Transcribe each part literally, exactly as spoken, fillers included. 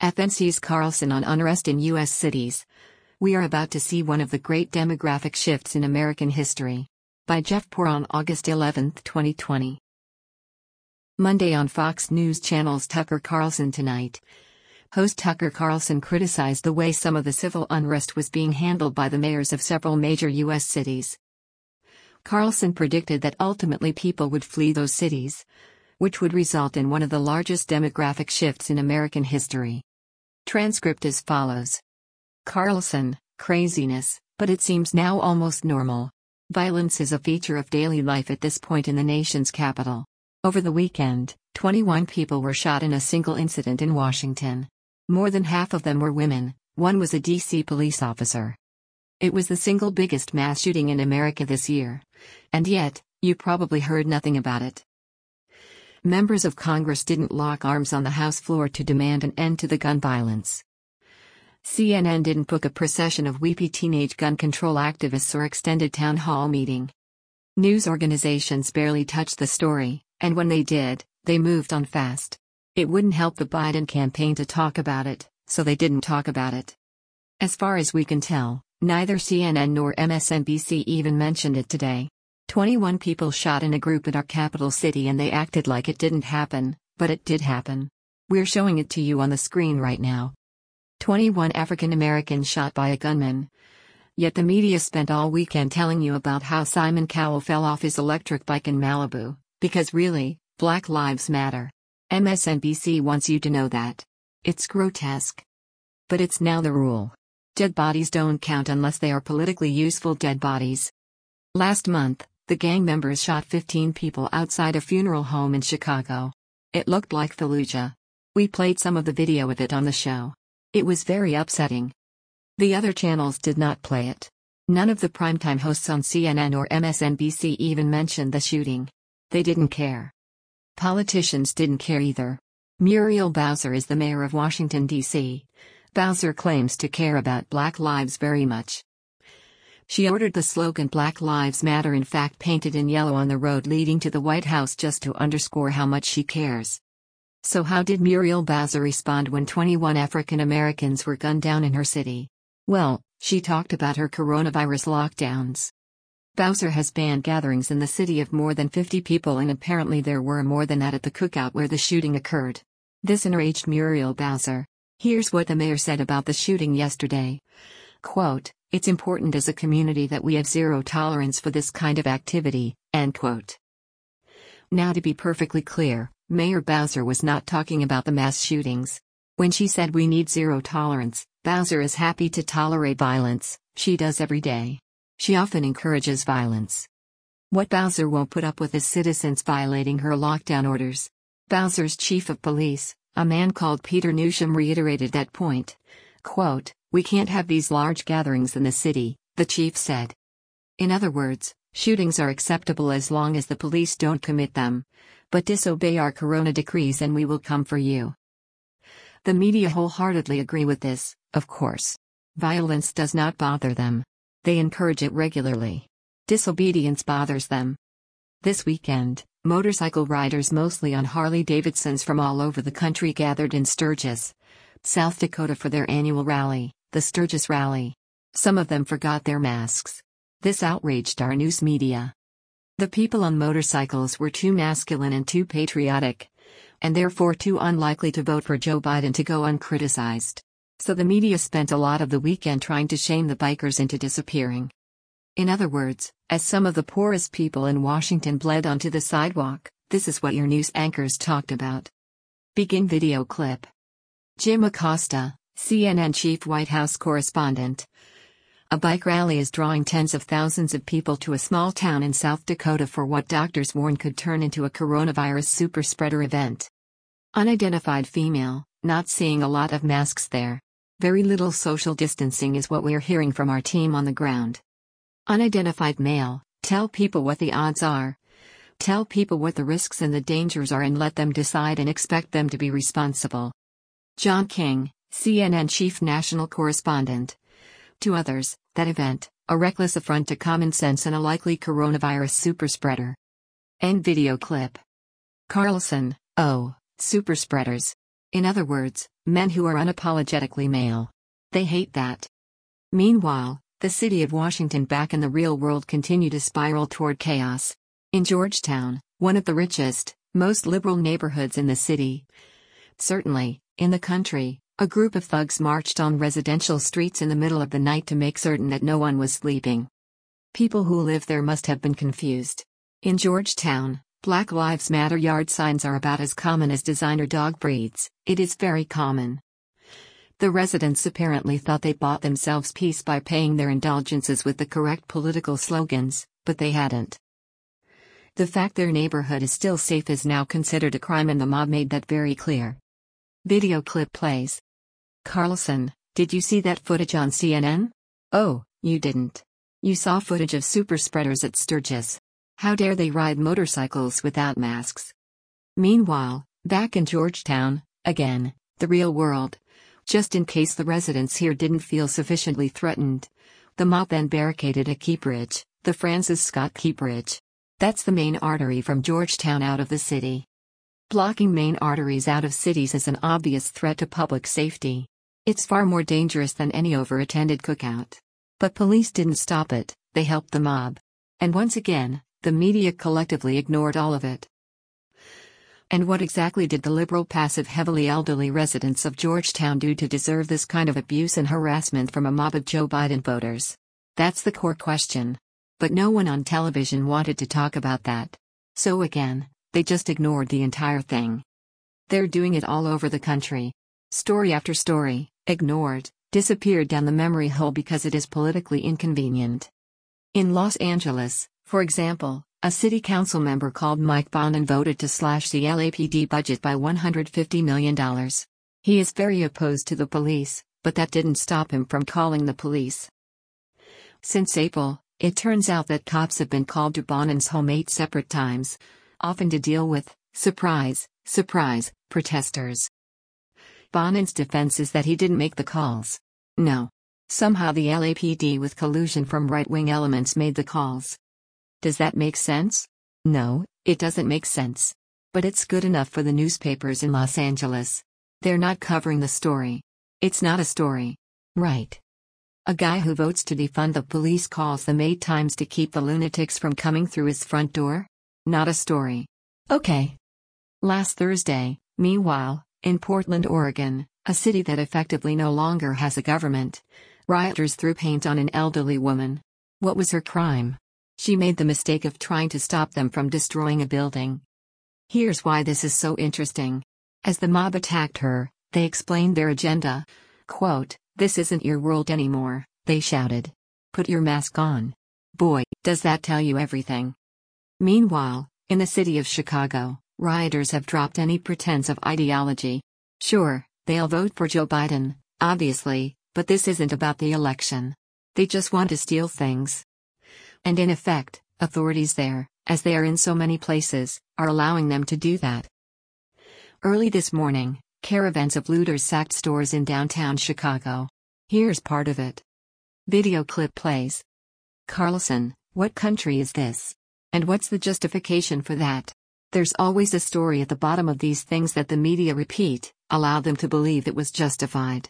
F N C's Carlson on unrest in U S cities. We are about to see one of the great demographic shifts in American history. By Jeff Poor on August eleventh, twenty twenty. Monday on Fox News Channel's Tucker Carlson Tonight. Host Tucker Carlson criticized the way some of the civil unrest was being handled by the mayors of several major U S cities. Carlson predicted that ultimately people would flee those cities, which would result in one of the largest demographic shifts in American history. Transcript as follows. Carlson, craziness, but it seems now almost normal. Violence is a feature of daily life at this point in the nation's capital. Over the weekend, twenty-one people were shot in a single incident in Washington. More than half of them were women, one was a D C police officer. It was the single biggest mass shooting in America this year. And yet, you probably heard nothing about it. Members of Congress didn't lock arms on the House floor to demand an end to the gun violence. C N N didn't book a procession of weepy teenage gun control activists or extended town hall meeting. News organizations barely touched the story, and when they did, they moved on fast. It wouldn't help the Biden campaign to talk about it, so they didn't talk about it. As far as we can tell, neither C N N nor M S N B C even mentioned it today. twenty-one people shot in a group in our capital city and they acted like it didn't happen, but it did happen. We're showing it to you on the screen right now. twenty-one African Americans shot by a gunman. Yet the media spent all weekend telling you about how Simon Cowell fell off his electric bike in Malibu, because really, Black Lives Matter. M S N B C wants you to know that. It's grotesque. But it's now the rule. Dead bodies don't count unless they are politically useful dead bodies. Last month, the gang members shot fifteen people outside a funeral home in Chicago. It looked like Fallujah. We played some of the video of it on the show. It was very upsetting. The other channels did not play it. None of the primetime hosts on C N N or M S N B C even mentioned the shooting. They didn't care. Politicians didn't care either. Muriel Bowser is the mayor of Washington, D C Bowser claims to care about Black lives very much. She ordered the slogan Black Lives Matter in fact painted in yellow on the road leading to the White House just to underscore how much she cares. So how did Muriel Bowser respond when twenty-one African Americans were gunned down in her city? Well, she talked about her coronavirus lockdowns. Bowser has banned gatherings in the city of more than fifty people, and apparently there were more than that at the cookout where the shooting occurred. This enraged Muriel Bowser. Here's what the mayor said about the shooting yesterday. Quote, "It's important as a community that we have zero tolerance for this kind of activity," end quote. Now to be perfectly clear, Mayor Bowser was not talking about the mass shootings. When she said we need zero tolerance, Bowser is happy to tolerate violence. She does every day. She often encourages violence. What Bowser won't put up with is citizens violating her lockdown orders. Bowser's chief of police, a man called Peter Newsham, reiterated that point. Quote, "We can't have these large gatherings in the city," the chief said. In other words, shootings are acceptable as long as the police don't commit them. But disobey our corona decrees and we will come for you. The media wholeheartedly agree with this, of course. Violence does not bother them. They encourage it regularly. Disobedience bothers them. This weekend, motorcycle riders mostly on Harley-Davidsons from all over the country gathered in Sturgis, South Dakota for their annual rally, the Sturgis Rally. Some of them forgot their masks. This outraged our news media. The people on motorcycles were too masculine and too patriotic, and therefore too unlikely to vote for Joe Biden to go uncriticized. So the media spent a lot of the weekend trying to shame the bikers into disappearing. In other words, as some of the poorest people in Washington bled onto the sidewalk, this is what your news anchors talked about. Begin video clip. Jim Acosta, C N N chief White House correspondent. A bike rally is drawing tens of thousands of people to a small town in South Dakota for what doctors warn could turn into a coronavirus superspreader event. Unidentified female, not seeing a lot of masks there. Very little social distancing is what we're hearing from our team on the ground. Unidentified male, tell people what the odds are. Tell people what the risks and the dangers are and let them decide and expect them to be responsible. John King, C N N chief national correspondent. To others, that event, a reckless affront to common sense and a likely coronavirus superspreader. End video clip. Carlson, oh, superspreaders. In other words, Men who are unapologetically male. They hate that. Meanwhile, the city of Washington back in the real world continued to spiral toward chaos. In Georgetown, one of the richest, most liberal neighborhoods in the city, certainly, in the country, a group of thugs marched on residential streets in the middle of the night to make certain that no one was sleeping. People who live there must have been confused. In Georgetown, Black Lives Matter yard signs are about as common as designer dog breeds. It is very common. The residents apparently thought they bought themselves peace by paying their indulgences with the correct political slogans, but they hadn't. The fact their neighborhood is still safe is now considered a crime, and the mob made that very clear. Video clip plays. Carlson, did you see that footage on C N N? Oh, you didn't. You saw footage of super spreaders at Sturgis. How dare they ride motorcycles without masks? Meanwhile, back in Georgetown, again, the real world. Just in case the residents here didn't feel sufficiently threatened, the mob then barricaded a Key Bridge, the Francis Scott Key Bridge. That's the main artery from Georgetown out of the city. Blocking main arteries out of cities is an obvious threat to public safety. It's far more dangerous than any over-attended cookout. But police didn't stop it, they helped the mob. And once again, the media collectively ignored all of it. And what exactly did the liberal, passive, heavily elderly residents of Georgetown do to deserve this kind of abuse and harassment from a mob of Joe Biden voters? That's the core question. But no one on television wanted to talk about that. So again, they just ignored the entire thing. They're doing it all over the country. Story after story, ignored, disappeared down the memory hole because it is politically inconvenient. In Los Angeles, for example, a city council member called Mike Bonin voted to slash the L A P D budget by one hundred fifty million dollars. He is very opposed to the police, but that didn't stop him from calling the police. Since April, it turns out that cops have been called to Bonin's home eight separate times, often to deal with, surprise, surprise, protesters. Bonin's defense is that he didn't make the calls. No. Somehow the L A P D with collusion from right-wing elements made the calls. Does that make sense? No, it doesn't make sense. But it's good enough for the newspapers in Los Angeles. They're not covering the story. It's not a story. Right. A guy who votes to defund the police calls them eight times to keep the lunatics from coming through his front door? Not a story. Okay. Last Thursday, meanwhile, in Portland, Oregon, a city that effectively no longer has a government, rioters threw paint on an elderly woman. What was her crime? She made the mistake of trying to stop them from destroying a building. Here's why this is so interesting. As the mob attacked her, they explained their agenda. Quote, "This isn't your world anymore," they shouted. "Put your mask on." Boy, does that tell you everything. Meanwhile, in the city of Chicago, rioters have dropped any pretense of ideology. Sure, they'll vote for Joe Biden, obviously, but this isn't about the election. They just want to steal things. And in effect, authorities there, as they are in so many places, are allowing them to do that. Early this morning, caravans of looters sacked stores in downtown Chicago. Here's part of it. Video clip plays. Carlson, what country is this? And what's the justification for that? There's always a story at the bottom of these things that the media repeat, allow them to believe it was justified.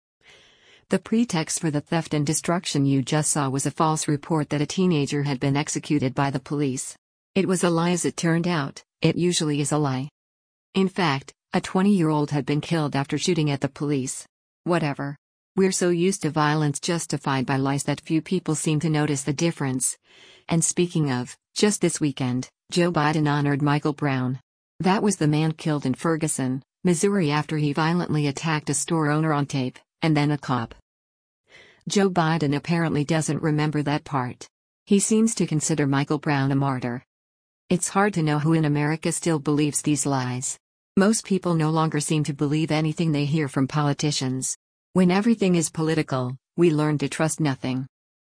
The pretext for the theft and destruction you just saw was a false report that a teenager had been executed by the police. It was a lie as it turned out, it usually is a lie. In fact, a twenty-year-old had been killed after shooting at the police. Whatever. We're so used to violence justified by lies that few people seem to notice the difference. And speaking of, just this weekend, Joe Biden honored Michael Brown. That was the man killed in Ferguson, Missouri after he violently attacked a store owner on tape, and then a cop. Joe Biden apparently doesn't remember that part. He seems to consider Michael Brown a martyr. It's hard to know who in America still believes these lies. Most people no longer seem to believe anything they hear from politicians. When everything is political, we learn to trust nothing.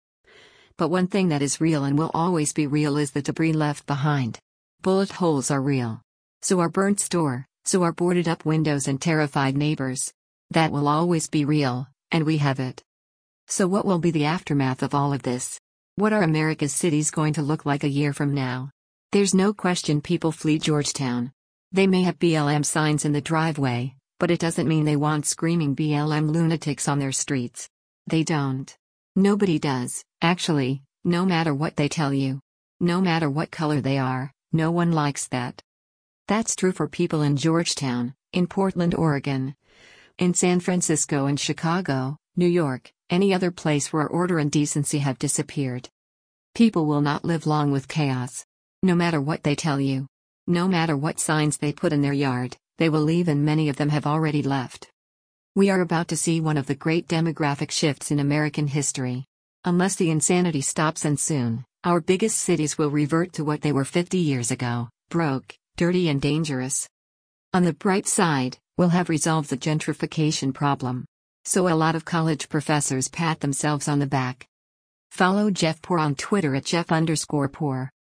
But one thing that is real and will always be real is the debris left behind. Bullet holes are real. So are burnt store, so are boarded up windows and terrified neighbors. That will always be real, and we have it. So what will be the aftermath of all of this? What are America's cities going to look like a year from now? There's no question people flee Georgetown. They may have B L M signs in the driveway, But it doesn't mean they want screaming B L M lunatics on their streets. They don't. Nobody does, actually, no matter what they tell you. No matter what color they are, no one likes that. That's true for people in Georgetown, in Portland, Oregon, in San Francisco and Chicago, New York, any other place where order and decency have disappeared. People will not live long with chaos. No matter what they tell you. No matter what signs they put in their yard, they will leave, and many of them have already left. We are about to see one of the great demographic shifts in American history. Unless the insanity stops, and soon, our biggest cities will revert to what they were fifty years ago, broke, dirty and dangerous. On the bright side, we'll have resolved the gentrification problem. So a lot of college professors pat themselves on the back. Follow Jeff Poor on Twitter at Jeff underscore Poor.